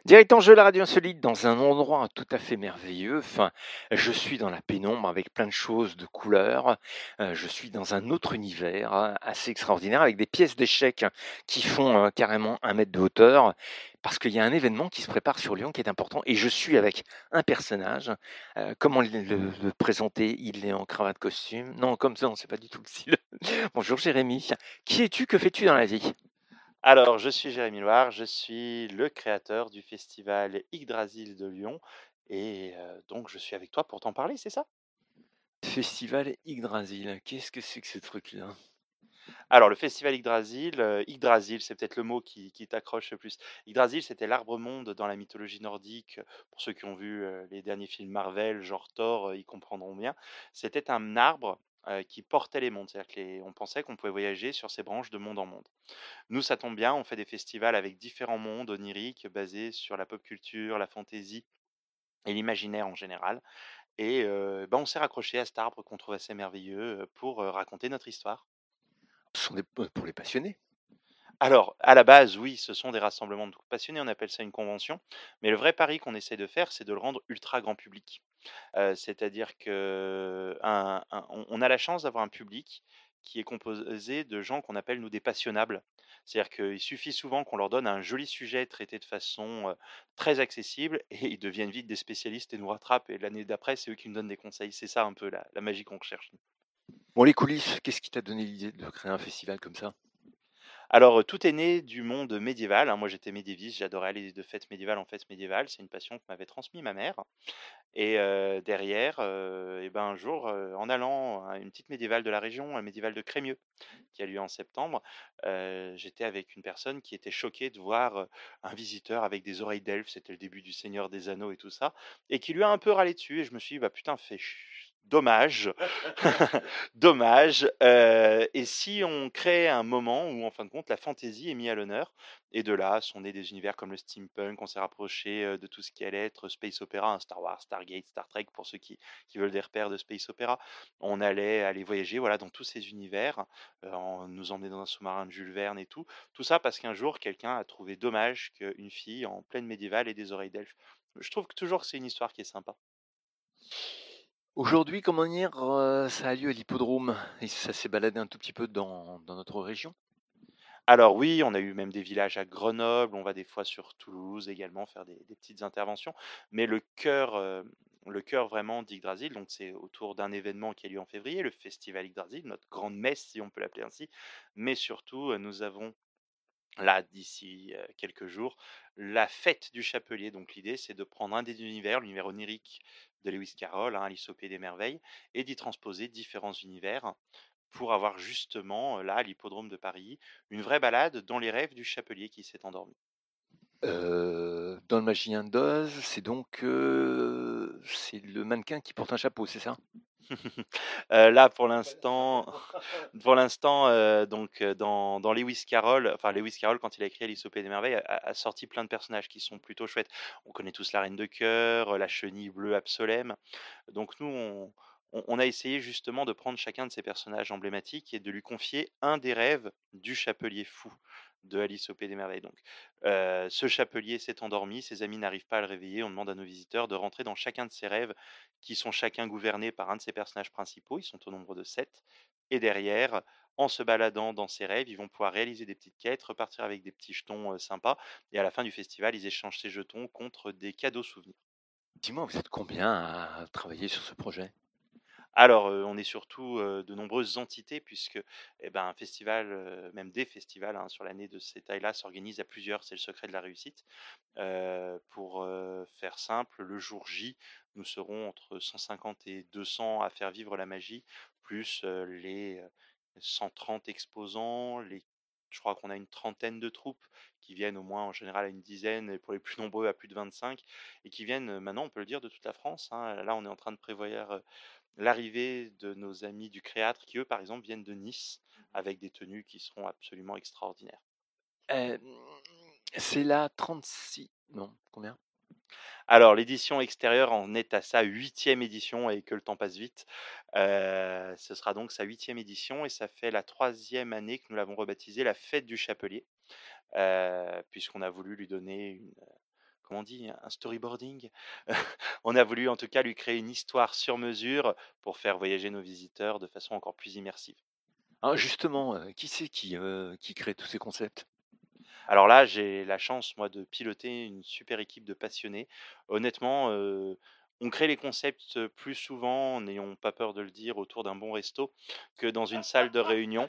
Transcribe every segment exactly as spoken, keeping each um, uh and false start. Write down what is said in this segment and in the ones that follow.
Directement jeu la radio insolite dans un endroit tout à fait merveilleux. Enfin, je suis dans la pénombre avec plein de choses de couleurs. Heu, je suis dans un autre univers, hein, assez extraordinaire avec des pièces d'échecs qui font, heu, carrément un mètre de hauteur. Parce qu'il y a un événement qui se prépare sur Lyon qui est important et je suis avec un personnage. Heu, comment le le le présenter? Il est en cravate costume. Non, comme ça, non, c'est pas du tout le style. Bonjour Jérémy. Qui es-tu? Que fais-tu dans la vie? Alors, je suis Jérémy Loire, je suis le créateur du festival Yggdrasil de Lyon et heu, donc je suis avec toi pour t'en parler, c'est ça? Festival Yggdrasil. Qu'est-ce que c'est que ce truc-là? Alors le festival Yggdrasil, heu, Yggdrasil, c'est peut-être le mot qui qui t'accroche le plus. Yggdrasil, c'était l'arbre-monde dans la mythologie nordique. Pour ceux qui ont vu, heu, les derniers films Marvel, genre Thor, heu, ils comprendront bien. C'était un arbre, heu, qui portait les mondes. C'est-à-dire que les on pensait qu'on pouvait voyager sur ses branches de monde en monde. Nous, ça tombe bien, on fait des festivals avec différents mondes oniriques basés sur la pop culture, la fantasy et l'imaginaire en général et heu, bah, on s'est raccroché à cet arbre qu'on trouve assez merveilleux, heu, pour, heu, raconter notre histoire. Ce sont des pour les passionnés. Alors, à la base, oui, ce sont des rassemblements de passionnés, on appelle ça une convention, mais le vrai pari qu'on essaie de faire, c'est de le rendre ultra grand public. Heu, c'est-à-dire que un un on on a la chance d'avoir un public qui est composé de gens qu'on appelle nous des passionnables. C'est-à-dire qu'il suffit souvent qu'on leur donne un joli sujet traité de façon, heu, très accessible et ils deviennent vite des spécialistes et nous rattrapent et l'année d'après, c'est eux qui nous donnent des conseils. C'est ça un peu la la magie qu'on recherche, nous. Bon, les coulisses, qu'est-ce qui t'a donné l'idée de créer un festival comme ça? Alors, heu, tout est né du monde médiéval, hein. Moi, j'étais médiéviste, j'adorais aller de fête médiévale en fête médiévale. C'est une passion que m'avait transmis ma mère et heu, derrière, heu et ben, un jour, heu, en allant à une petite médiévale de la région, un médiéval de Crémieux, qui a lieu en septembre, heu, j'étais avec une personne qui était choquée de voir, heu, un visiteur avec des oreilles d'elfe, c'était le début du Seigneur des Anneaux et tout ça et qui lui a un peu râlé dessus et je me suis dit: «Bah, putain, fait ch dommage, dommage, heu et si on crée un moment où en fin de compte la fantaisie est mis à l'honneur?» Et de là sont nés des univers comme le steampunk, on s'est rapproché, heu, de tout ce qui allait être space opéra, hein, Star Wars, Stargate, Star Trek pour ceux qui qui veulent des repères de space opéra. On allait aller voyager, voilà, dans tous ces univers, heu, en nous emmener dans un sous-marin de Jules Verne et tout. Tout ça parce qu'un jour quelqu'un a trouvé dommage qu'une fille en pleine médiévale ait des oreilles d'elfe. Je trouve que toujours que c'est une histoire qui est sympa. Aujourd'hui, comment dire, heu, ça a lieu à l'hippodrome et ça s'est baladé un tout petit peu dans dans notre région? Alors oui, on a eu même des villages à Grenoble, on va des fois sur Toulouse également faire des des petites interventions, mais le cœur, heu, le cœur vraiment d'Yggdrasil, donc c'est autour d'un événement qui a lieu en février, le festival Yggdrasil, notre grande messe si on peut l'appeler ainsi, mais surtout, heu, nous avons là, d'ici, heu, quelques jours, la fête du chapelier. Donc l'idée, c'est de prendre un des univers, l'univers onirique de Lewis Carroll, hein, Alice au pays des merveilles et d'y transposer différents univers pour avoir justement, heu, là, à l'hippodrome de Paris, une vraie balade dans les rêves du chapelier qui s'est endormi. Heu, dans le Magicien d'Oz, c'est donc, heu, c'est le mannequin qui porte un chapeau, c'est ça? Heu, là, pour l'instant pour l'instant, heu, donc heu, dans dans Lewis Carroll, enfin Lewis Carroll, quand il a écrit Alice au pays des merveilles, a a sorti plein de personnages qui sont plutôt chouettes. On connaît tous la Reine de cœur, heu, la Chenille bleue Absolème. Donc nous, on on on a essayé justement de prendre chacun de ces personnages emblématiques et de lui confier un des rêves du chapelier fou de Alice au pays des merveilles. Donc, heu, ce chapelier s'est endormi, ses amis n'arrivent pas à le réveiller. On demande à nos visiteurs de rentrer dans chacun de ses rêves qui sont chacun gouvernés par un de ses personnages principaux. Ils sont au nombre de sept et derrière, en se baladant dans ces rêves, ils vont pouvoir réaliser des petites quêtes, repartir avec des petits jetons, heu, sympas et à la fin du festival, ils échangent ces jetons contre des cadeaux souvenirs. Dis-moi, vous êtes combien à travailler sur ce projet? Alors, heu, on est surtout, heu, de nombreuses entités puisque, eh ben, un festival, heu, même des festivals, hein, sur l'année de ces tailles-là s'organisent à plusieurs, c'est le secret de la réussite. Heu, pour, heu, faire simple, le jour J, nous serons entre cent cinquante et deux cents à faire vivre la magie, plus, heu, les, heu, cent trente exposants, les je crois qu'on a une trentaine de troupes qui viennent au moins en général à une dizaine et pour les plus nombreux à plus de vingt-cinq et qui viennent, heu, maintenant on peut le dire de toute la France, hein. Là, on est en train de prévoir, heu, l'arrivée de nos amis du Créâtre qui, eux, par exemple, viennent de Nice avec des tenues qui seront absolument extraordinaires. Hem, c'est la trente-six non, combien? Alors, l'édition extérieure en est à sa huitième édition et que le temps passe vite. Heu, ce sera donc sa huitième édition et ça fait la troisième année que nous l'avons rebaptisée la Fête du Chapelier, heu, puisqu'on a voulu lui donner une, comment on dit? Un storyboarding. On a voulu en tout cas lui créer une histoire sur mesure pour faire voyager nos visiteurs de façon encore plus immersive. Ah justement, heu, qui c'est qui, heu, qui crée tous ces concepts? Alors là, j'ai la chance, moi, de piloter une super équipe de passionnés. Honnêtement, heu, on crée les concepts, heu, plus souvent, n'ayons pas peur de le dire, autour d'un bon resto que dans une salle de réunion.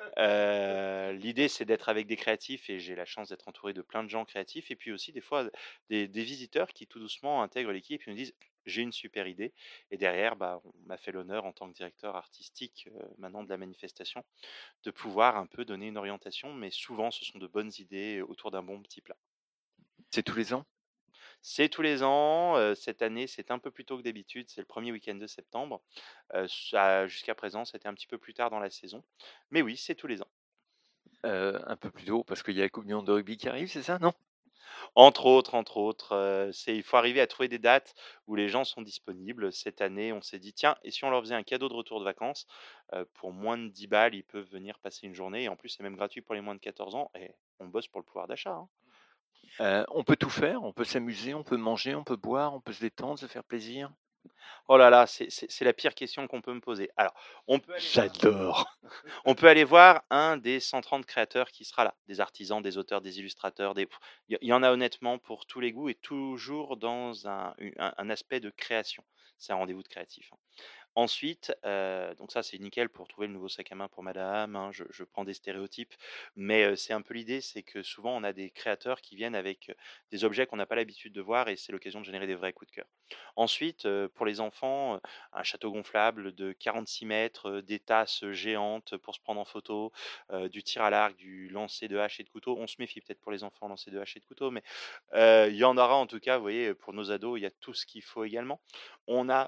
Heu, l'idée, c'est d'être avec des créatifs et j'ai la chance d'être entouré de plein de gens créatifs et puis aussi des fois des des visiteurs qui tout doucement intègrent l'équipe et nous disent: «J'ai une super idée» et derrière, bah, on m'a fait l'honneur en tant que directeur artistique, heu, maintenant de la manifestation, de pouvoir un peu donner une orientation, mais souvent ce sont de bonnes idées autour d'un bon petit plat. C'est tous les ans? C'est tous les ans, heu, cette année, c'est un peu plus tôt que d'habitude, c'est le premier week-end de septembre. Heu, ça jusqu'à présent, c'était un petit peu plus tard dans la saison, mais oui, c'est tous les ans. Heu, un peu plus tôt parce qu'il y a la coupe du monde de rugby qui arrive, c'est ça, non? Entre autres, entre autres, heu, c'est il faut arriver à trouver des dates où les gens sont disponibles. Cette année, on s'est dit: «Tiens, et si on leur faisait un cadeau de retour de vacances?» Heu, pour moins de dix balles, ils peuvent venir passer une journée et en plus, c'est même gratuit pour les moins de quatorze ans et on bosse pour le pouvoir d'achat, hein. Heu, on peut tout faire, on peut s'amuser, on peut manger, on peut boire, on peut se détendre, se faire plaisir? Oh là là, c'est c'est c'est la pire question qu'on peut me poser. Alors, on peut aller voir J'adore! on peut aller voir un des cent trente créateurs qui sera là, des artisans, des auteurs, des illustrateurs, des il y il y en a honnêtement pour tous les goûts et toujours dans un u un un aspect de création. C'est un rendez-vous de créatif, hein. Ensuite, heu, donc ça, c'est nickel pour trouver le nouveau sac à main pour madame, hein, je je prends des stéréotypes, mais heu, c'est un peu l'idée, c'est que souvent on a des créateurs qui viennent avec, heu, des objets qu'on n'a pas l'habitude de voir et c'est l'occasion de générer des vrais coups de cœur. Ensuite, heu, pour les enfants, heu, un château gonflable de quarante-six mètres, heu, des tasses, géantes pour se prendre en photo, heu, du tir à l'arc, du lancer de haches et de couteaux. On se méfie peut-être pour les enfants, lancer de haches et de couteaux, mais heu, il y en aura en tout cas, vous voyez, pour nos ados, il y a tout ce qu'il faut également. On a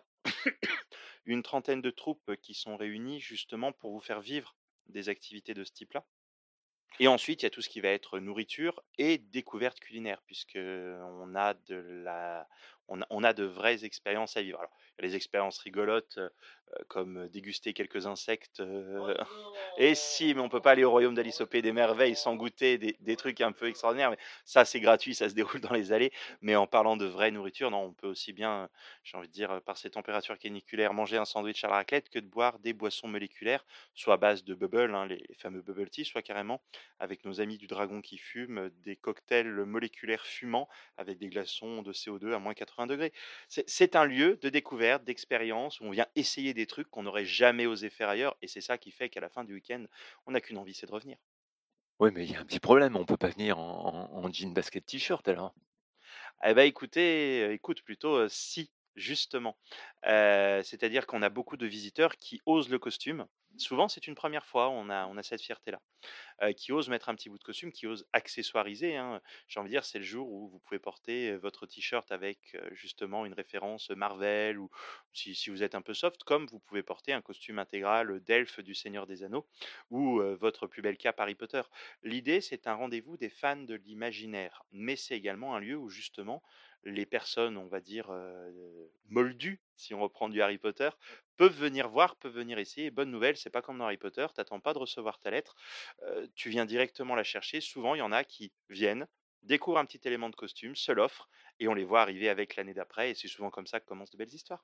une trentaine de troupes qui sont réunies justement pour vous faire vivre des activités de ce type-là. Et ensuite, il y a tout ce qui va être nourriture et découverte culinaire, puisque on a de la on a on a de vraies expériences à vivre. Alors, il y a les expériences rigolotes, heu heu, comme déguster quelques insectes, heu et si, mais on peut pas aller au royaume d'Alice au pays des merveilles sans goûter des des trucs un peu extraordinaires, mais ça, c'est gratuit, ça se déroule dans les allées. Mais en parlant de vraie nourriture, non, on peut aussi bien, j'ai envie de dire, par ces températures caniculaires, manger un sandwich à la raclette que de boire des boissons moléculaires, soit à base de bubble, hein, les fameux bubble tea, soit carrément avec nos amis du dragon qui fument, des cocktails moléculaires fumants avec des glaçons de C O deux à moins quatre-vingts degrés. C'est c'est un lieu de découverte, d'expérience où on vient essayer des trucs qu'on n'aurait jamais osé faire ailleurs et c'est ça qui fait qu'à la fin du week-end, on n'a qu'une envie, c'est de revenir. Oui, mais il y a un petit problème, on peut pas venir en en en jean basket t-shirt alors? Eh bah, écoutez, heu, écoute plutôt, heu, si, justement. Heu, c'est-à-dire qu'on a beaucoup de visiteurs qui osent le costume. Souvent, c'est une première fois, on a on a cette fierté-là. Heu, qui osent mettre un petit bout de costume, qui osent accessoiriser, hein. J'ai envie de dire, c'est le jour où vous pouvez porter, heu, votre t-shirt avec, heu, justement une référence Marvel ou si si vous êtes un peu soft, comme vous pouvez porter un costume intégral, d'elfe du Seigneur des Anneaux ou, heu, votre plus belle cape Harry Potter. L'idée, c'est un rendez-vous des fans de l'imaginaire, mais c'est également un lieu où justement les personnes, on va dire, heu, moldues, si on reprend du Harry Potter, peuvent venir voir, peuvent venir essayer. Bonne nouvelle, c'est pas comme dans Harry Potter, tu pas de recevoir ta lettre, heu, tu viens directement la chercher. Souvent, il y en a qui viennent, découvrent un petit élément de costume, se l'offrent et on les voit arriver avec l'année d'après et c'est souvent comme ça que commencent de belles histoires.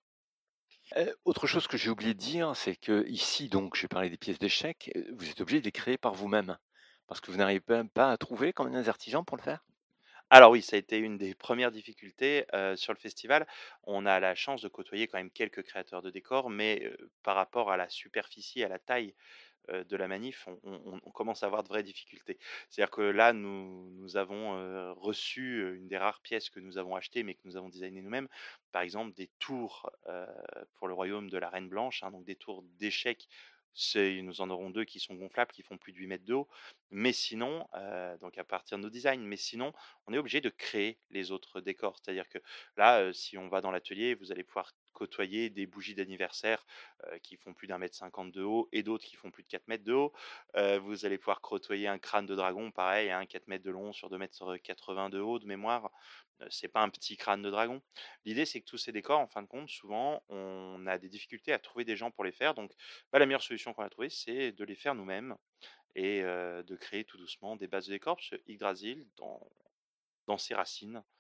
Heu, autre chose que j'ai oublié de dire, c'est qu'ici donc j'ai parlé des pièces d'échecs, heu, vous êtes obligé de les créer par vous-même? Parce que vous n'arrivez pas pas à trouver quand même des artisans pour le faire? Alors oui, ça a été une des premières difficultés, heu, sur le festival. On a la chance de côtoyer quand même quelques créateurs de décors, mais, heu, par rapport à la superficie, à la taille, heu, de la manif, on on on commence à avoir de vraies difficultés. C'est-à-dire que là, nous nous avons, heu, reçu, heu, une des rares pièces que nous avons achetées, mais que nous avons designées nous-mêmes. Par exemple, des tours, heu, pour le royaume de la Reine Blanche, hein, donc des tours d'échecs. C'est nous en aurons deux qui sont gonflables, qui font plus de huit mètres de haut. Mais sinon, heu, donc à partir de nos designs, mais sinon, on est obligé de créer les autres décors. C'est-à-dire que là, heu, si on va dans l'atelier, vous allez pouvoir côtoyer des bougies d'anniversaire heu, qui font plus d'un mètre cinquante de haut et d'autres qui font plus de quatre mètres de haut. Heu, vous allez pouvoir côtoyer un crâne de dragon, pareil, hein, quatre mètres de long sur deux mètres quatre-vingts de haut de mémoire. Heu, c'est pas un petit crâne de dragon. L'idée, c'est que tous ces décors, en fin de compte, souvent, on a des difficultés à trouver des gens pour les faire. Donc, bah, la meilleure solution qu'on a trouvée, c'est de les faire nous-mêmes et heu, de créer tout doucement des bases de décors. Parce que Yggdrasil, dans dans ses racines,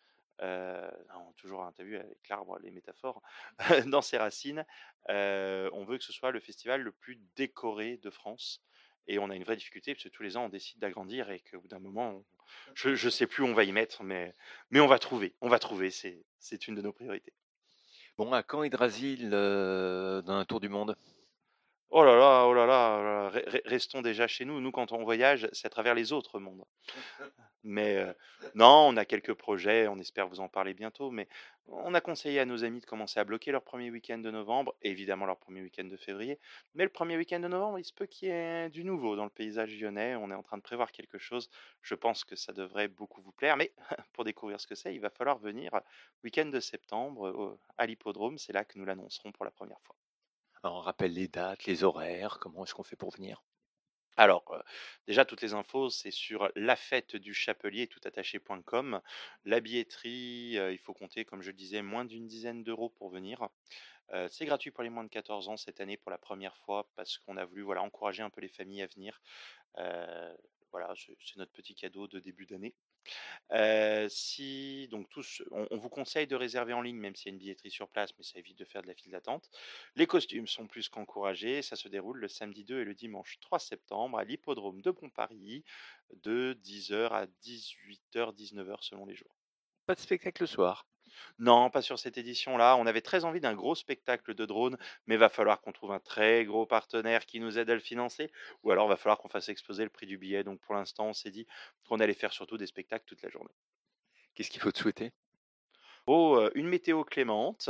heu, non, toujours, hein, tu as vu avec l'arbre, les métaphores, dans ses racines. Heu, on veut que ce soit le festival le plus décoré de France et on a une vraie difficulté parce que tous les ans on décide d'agrandir et qu'au bout d'un moment on je je sais plus où on va y mettre mais mais on va trouver, on va trouver, c'est c'est une de nos priorités. Bon, à quand Yggdrasil, heu, dans un tour du monde? Oh là là, oh là là, oh là là, re re restons déjà chez nous. Nous, quand on voyage, c'est à travers les autres mondes. Mais, heu, non, on a quelques projets, on espère vous en parler bientôt, mais on a conseillé à nos amis de commencer à bloquer leur premier week-end de novembre, et évidemment leur premier week-end de février. Mais le premier week-end de novembre, il se peut qu'il y ait du nouveau dans le paysage lyonnais. On est en train de prévoir quelque chose. Je pense que ça devrait beaucoup vous plaire, mais pour découvrir ce que c'est, il va falloir venir week-end de septembre, au à l'hippodrome. C'est là que nous l'annoncerons pour la première fois. Alors, on rappelle les dates, les horaires, comment est-ce qu'on fait pour venir? Alors, heu, déjà toutes les infos, c'est sur la fête du chapelier tout attaché point com. La billetterie, heu, il faut compter, comme je le disais, moins d'une dizaine d'euros pour venir. Heu, c'est gratuit pour les moins de quatorze ans cette année pour la première fois parce qu'on a voulu, voilà, encourager un peu les familles à venir. Heu, voilà, c'est c'est notre petit cadeau de début d'année. Heu, si donc tous on on vous conseille de réserver en ligne, même s'il y a une billetterie sur place, mais ça évite de faire de la file d'attente. Les costumes sont plus qu'encouragés, ça se déroule le samedi deux et le dimanche trois septembre à l'hippodrome de Pont-Paris, de dix heures à dix-huit heures dix-neuf heures selon les jours. Pas de spectacle le soir? Non, pas sur cette édition-là, on avait très envie d'un gros spectacle de drone, mais va falloir qu'on trouve un très gros partenaire qui nous aide à le financer, ou alors va falloir qu'on fasse exploser le prix du billet. Donc pour l'instant, on s'est dit qu'on allait faire surtout des spectacles toute la journée. Qu'est-ce qu'il faut te souhaiter? Oh, heu, une météo clémente,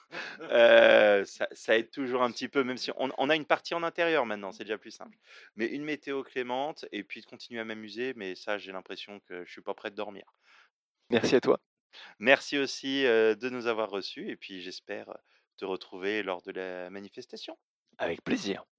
heu, ça ça aide toujours un petit peu, même si on on a une partie en intérieur maintenant, c'est déjà plus simple. Mais une météo clémente et puis de continuer à m'amuser, mais ça, j'ai l'impression que je suis pas prêt de dormir. Merci à toi. Merci aussi, heu, de nous avoir reçus et puis j'espère, te retrouver lors de la manifestation. Avec plaisir.